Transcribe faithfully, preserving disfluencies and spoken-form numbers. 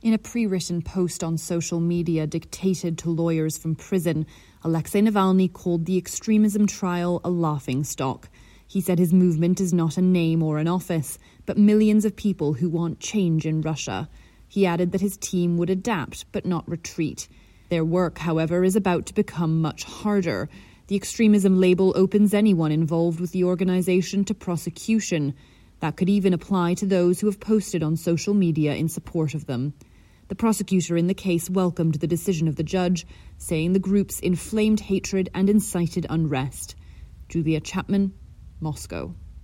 In a pre-written post on social media dictated to lawyers from prison, Alexei Navalny called the extremism trial a laughingstock. He said his movement is not a name or an office, but millions of people who want change in Russia. He added that his team would adapt but not retreat. Their work, however, is about to become much harder. The extremism label opens anyone involved with the organisation to prosecution. That could even apply to those who have posted on social media in support of them. The prosecutor in the case welcomed the decision of the judge, saying the groups inflamed hatred and incited unrest. Julia Chapman, Moscow.